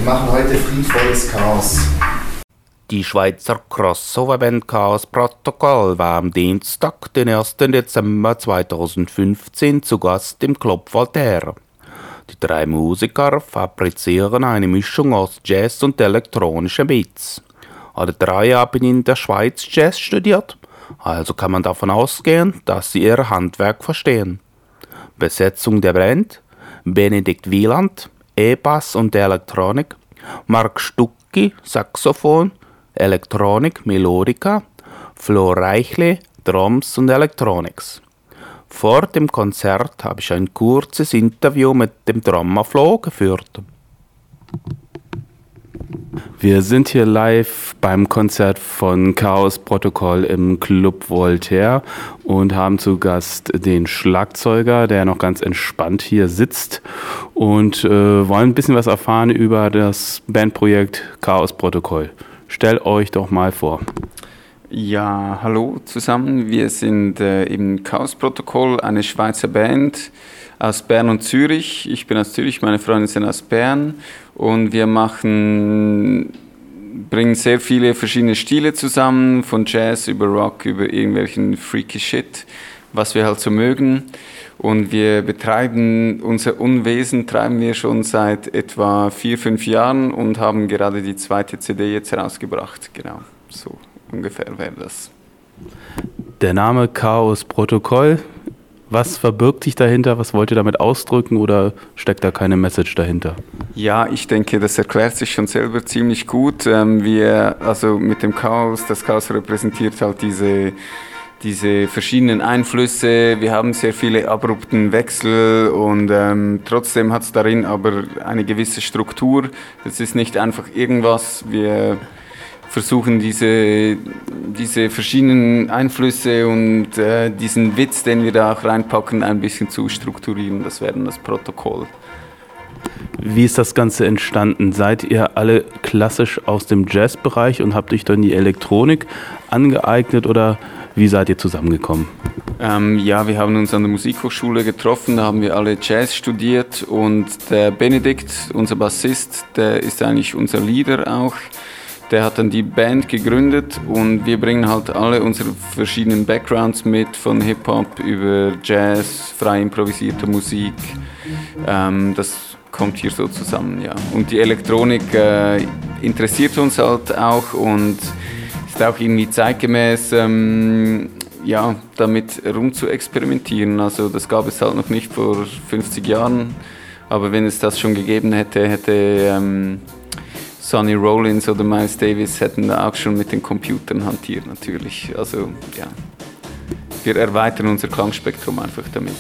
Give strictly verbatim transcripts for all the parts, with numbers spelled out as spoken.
Wir machen heute friedvolles Chaos. Die Schweizer Crossover-Band Chaos Protocol war am Dienstag, den ersten Dezember zweitausendfünfzehn, zu Gast im Club Voltaire. Die drei Musiker fabrizieren eine Mischung aus Jazz und elektronischen Beats. Alle drei haben in der Schweiz Jazz studiert, also kann man davon ausgehen, dass sie ihr Handwerk verstehen. Besetzung der Band: Benedikt Wieland, E-Bass und Elektronik, Marc Stucki, Saxophon, Elektronik, Melodika, Flo Reichle, Drums und Electronics. Vor dem Konzert habe ich ein kurzes Interview mit dem Drummer Flo geführt. Wir sind hier live beim Konzert von Chaos Protocol im Club Voltaire und haben zu Gast den Schlagzeuger, der noch ganz entspannt hier sitzt, und äh, wollen ein bisschen was erfahren über das Bandprojekt Chaos Protocol. Stellt euch doch mal vor. Ja, hallo zusammen. Wir sind äh, im Chaos Protocol, eine Schweizer Band aus Bern und Zürich. Ich bin aus Zürich, meine Freunde sind aus Bern, und wir machen, bringen sehr viele verschiedene Stile zusammen, von Jazz über Rock, über irgendwelchen freaky Shit, was wir halt so mögen. Und wir betreiben, unser Unwesen treiben wir schon seit etwa vier, fünf Jahren und haben gerade die zweite C D jetzt herausgebracht. Genau, so ungefähr wäre das. Der Name Chaos Protocol, was verbirgt sich dahinter? Was wollt ihr damit ausdrücken, oder steckt da keine Message dahinter? Ja, ich denke, das erklärt sich schon selber ziemlich gut. Ähm, wir, also mit dem Chaos, das Chaos repräsentiert halt diese, diese verschiedenen Einflüsse. Wir haben sehr viele abrupten Wechsel, und ähm, trotzdem hat es darin aber eine gewisse Struktur. Es ist nicht einfach irgendwas. Wir versuchen diese, diese verschiedenen Einflüsse und äh, diesen Witz, den wir da auch reinpacken, ein bisschen zu strukturieren. Das wäre dann das Protokoll. Wie ist das Ganze entstanden? Seid ihr alle klassisch aus dem Jazzbereich und habt euch dann die Elektronik angeeignet, oder wie seid ihr zusammengekommen? Ähm, ja, wir haben uns an der Musikhochschule getroffen, da haben wir alle Jazz studiert, und der Benedikt, unser Bassist, der ist eigentlich unser Leader auch. Der hat dann die Band gegründet, und wir bringen halt alle unsere verschiedenen Backgrounds mit, von Hip-Hop über Jazz, frei improvisierter Musik. Ähm, das kommt hier so zusammen, ja. Und die Elektronik äh, interessiert uns halt auch und ist auch irgendwie zeitgemäß, ähm, ja, damit rum zu experimentieren. Also das gab es halt noch nicht vor fünfzig Jahren, aber wenn es das schon gegeben hätte, hätte ähm, Sonny Rollins oder Miles Davis hätten da auch schon mit den Computern hantiert natürlich. Also ja, wir erweitern unser Klangspektrum einfach damit.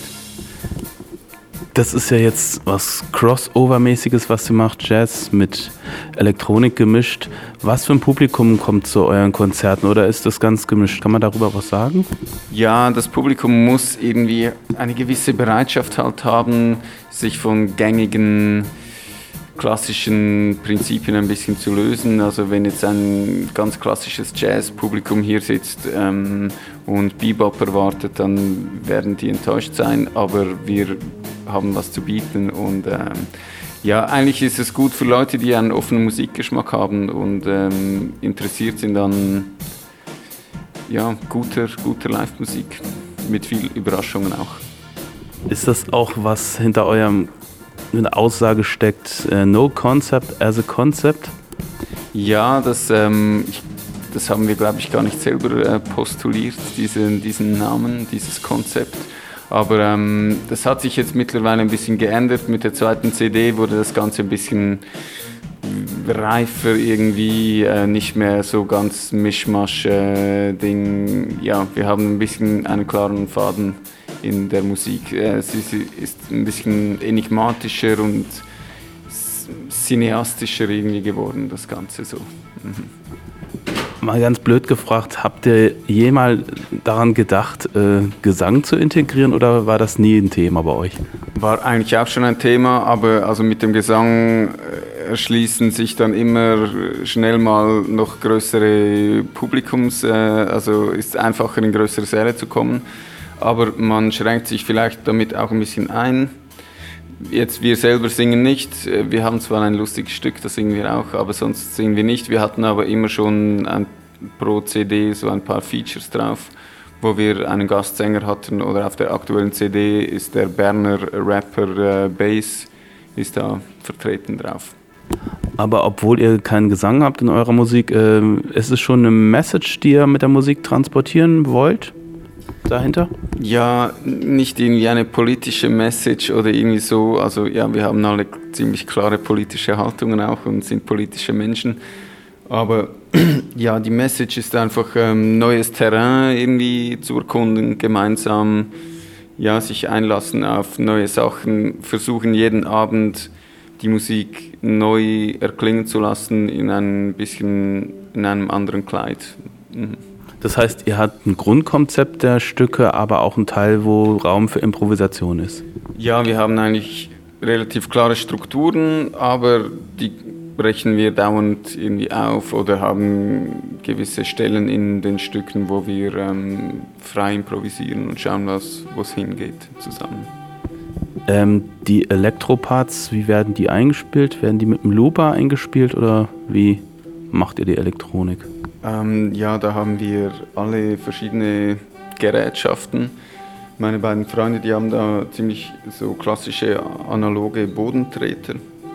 Das ist ja jetzt was Crossover-mäßiges, was ihr macht, Jazz mit Elektronik gemischt. Was für ein Publikum kommt zu euren Konzerten, oder ist das ganz gemischt? Kann man darüber was sagen? Ja, das Publikum muss irgendwie eine gewisse Bereitschaft halt haben, sich von gängigen klassischen Prinzipien ein bisschen zu lösen. Also wenn jetzt ein ganz klassisches Jazz-Publikum hier sitzt ähm, und Bebop erwartet, dann werden die enttäuscht sein, aber wir haben was zu bieten, und ähm, ja, eigentlich ist es gut für Leute, die einen offenen Musikgeschmack haben und ähm, interessiert sind an ja, guter, guter Live-Musik mit viel Überraschungen auch. Ist das auch, was hinter eurem eine Aussage steckt, uh, no concept as a concept? Ja, das, ähm, ich, das haben wir, glaube ich, gar nicht selber äh, postuliert, diesen, diesen Namen, dieses Konzept. Aber ähm, das hat sich jetzt mittlerweile ein bisschen geändert. Mit der zweiten C D wurde das Ganze ein bisschen reifer irgendwie, äh, nicht mehr so ganz Mischmasch-Ding. Äh, ja, wir haben ein bisschen einen klaren Faden in der Musik. Äh, sie, sie ist ein bisschen enigmatischer und cineastischer irgendwie geworden, das Ganze so. Mhm. Mal ganz blöd gefragt, habt ihr jemals daran gedacht, äh, Gesang zu integrieren, oder war das nie ein Thema bei euch? War eigentlich auch schon ein Thema, aber also mit dem Gesang erschließen sich dann immer schnell mal noch größere Publikums, äh, also ist es einfacher, in größere Säle zu kommen, aber man schränkt sich vielleicht damit auch ein bisschen ein. jetzt wir selber singen nicht. Wir haben zwar ein lustiges Stück, das singen wir auch, aber sonst singen wir nicht. Wir hatten aber immer schon ein, pro C D so ein paar Features drauf, wo wir einen Gastsänger hatten, oder auf der aktuellen C D ist der Berner Rapper äh, Bass ist da vertreten drauf. Aber obwohl ihr keinen Gesang habt in eurer Musik, äh, ist es schon eine Message, die ihr mit der Musik transportieren wollt? Dahinter? Ja, nicht irgendwie eine politische Message oder irgendwie so. Also ja, wir haben alle ziemlich klare politische Haltungen auch und sind politische Menschen. Aber ja, die Message ist einfach ähm, neues Terrain irgendwie zu erkunden, gemeinsam ja, sich einlassen auf neue Sachen, versuchen jeden Abend die Musik neu erklingen zu lassen in ein bisschen in einem anderen Kleid. Mhm. Das heißt, ihr habt ein Grundkonzept der Stücke, aber auch einen Teil, wo Raum für Improvisation ist. Ja, wir haben eigentlich relativ klare Strukturen, aber die brechen wir dauernd irgendwie auf oder haben gewisse Stellen in den Stücken, wo wir ähm, frei improvisieren und schauen, was, wo es hingeht zusammen. Ähm, die Elektroparts, wie werden die eingespielt? Werden die mit einem Looper eingespielt oder wie macht ihr die Elektronik? Ähm, ja, da haben wir alle verschiedene Gerätschaften. Meine beiden Freunde, die haben da ziemlich so klassische analoge Bodentreter.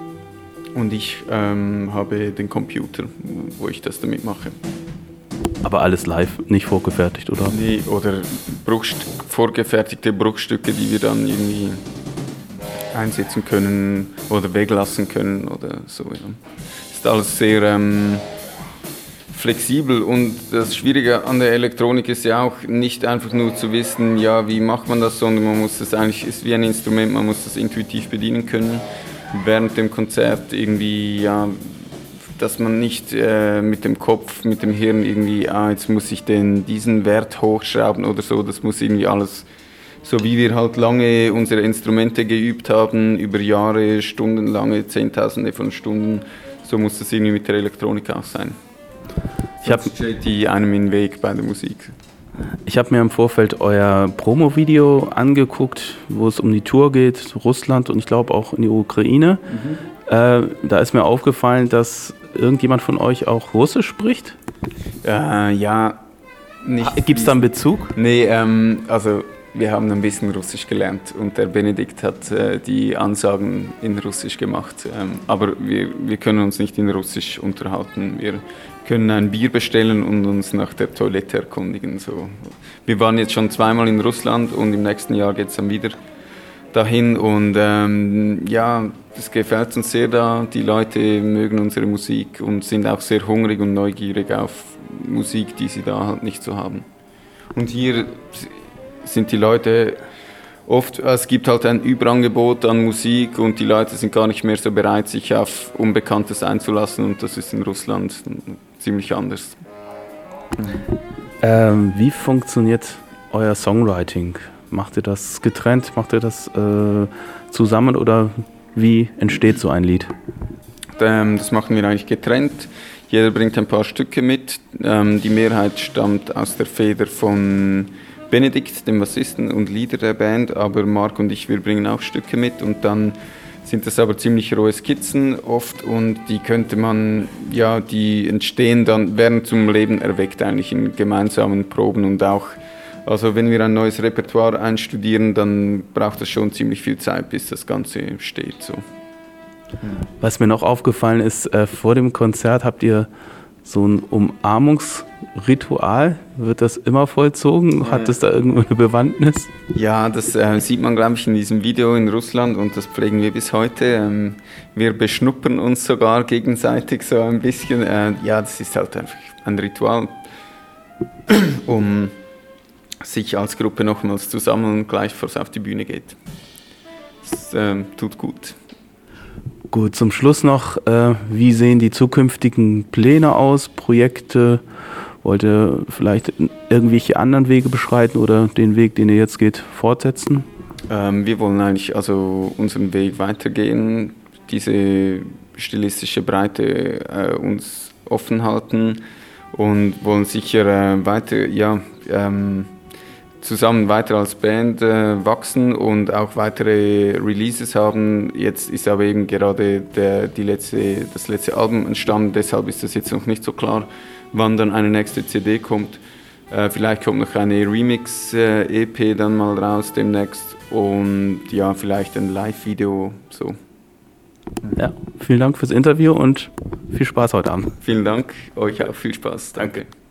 Und ich ähm, habe den Computer, wo ich das damit mache. Aber alles live, nicht vorgefertigt, oder? Nee, oder Bruchst- vorgefertigte Bruchstücke, die wir dann irgendwie einsetzen können oder weglassen können oder so. Ja. Ist alles sehr ähm, flexibel und das Schwierige an der Elektronik ist ja auch nicht einfach nur zu wissen, ja, wie macht man das, sondern man muss das eigentlich, ist wie ein Instrument, man muss das intuitiv bedienen können. Während dem Konzert irgendwie, ja, dass man nicht äh, mit dem Kopf, mit dem Hirn irgendwie, ah, jetzt muss ich den, diesen Wert hochschrauben oder so, das muss irgendwie alles, so wie wir halt lange unsere Instrumente geübt haben, über Jahre, stundenlange, Zehntausende von Stunden, so muss das irgendwie mit der Elektronik auch sein. Ich hab, Sonst steht die einem im Weg bei der Musik. Ich habe mir im Vorfeld euer Promo-Video angeguckt, wo es um die Tour geht, Russland und ich glaube auch in die Ukraine. Mhm. Äh, da ist mir aufgefallen, dass irgendjemand von euch auch Russisch spricht. Äh, ja, nicht. Gibt es da einen Bezug? Nee, ähm, also wir haben ein bisschen Russisch gelernt und der Benedikt hat äh, die Ansagen in Russisch gemacht. Ähm, aber wir, wir können uns nicht in Russisch unterhalten. Wir können ein Bier bestellen und uns nach der Toilette erkundigen. So. Wir waren jetzt schon zweimal in Russland und im nächsten Jahr geht es dann wieder dahin. Und ähm, ja, das gefällt uns sehr da. Die Leute mögen unsere Musik und sind auch sehr hungrig und neugierig auf Musik, die sie da halt nicht so haben. Und hier sind die Leute oft, es gibt halt ein Überangebot an Musik und die Leute sind gar nicht mehr so bereit, sich auf Unbekanntes einzulassen und das ist in Russland ziemlich anders. Ähm, wie funktioniert euer Songwriting? Macht ihr das getrennt? Macht ihr das äh, zusammen oder wie entsteht so ein Lied? Ähm, das machen wir eigentlich getrennt. Jeder bringt ein paar Stücke mit. Ähm, die Mehrheit stammt aus der Feder von Benedikt, dem Bassisten und Leader der Band, aber Marc und ich, wir bringen auch Stücke mit und dann sind das aber ziemlich rohe Skizzen oft und die könnte man, ja, die entstehen dann, werden zum Leben erweckt eigentlich in gemeinsamen Proben und auch, also wenn wir ein neues Repertoire einstudieren, dann braucht das schon ziemlich viel Zeit, bis das Ganze steht. So. Was mir noch aufgefallen ist, äh, vor dem Konzert habt ihr so ein Umarmungsritual, wird das immer vollzogen? Hat das da irgendeine Bewandtnis? Ja, das äh, sieht man, glaube ich, in diesem Video in Russland und das pflegen wir bis heute. Ähm, wir beschnuppern uns sogar gegenseitig so ein bisschen. Äh, ja, das ist halt einfach ein Ritual, um sich als Gruppe nochmals zu sammeln und gleich bevor es auf die Bühne geht. Das äh, tut gut. Gut, zum Schluss noch, äh, wie sehen die zukünftigen Pläne aus, Projekte? Wollt ihr vielleicht irgendwelche anderen Wege beschreiten oder den Weg, den ihr jetzt geht, fortsetzen? Ähm, wir wollen eigentlich also unseren Weg weitergehen, diese stilistische Breite äh, uns offen halten und wollen sicher äh, weiter, ja, ähm, zusammen weiter als Band äh, wachsen und auch weitere Releases haben. Jetzt ist aber eben gerade der, die letzte, das letzte Album entstanden, deshalb ist das jetzt noch nicht so klar, wann dann eine nächste C D kommt. Äh, vielleicht kommt noch eine Remix-E P dann mal raus demnächst und ja, vielleicht ein Live-Video. So. Ja, vielen Dank fürs Interview und viel Spaß heute Abend. Vielen Dank, euch auch viel Spaß. Danke.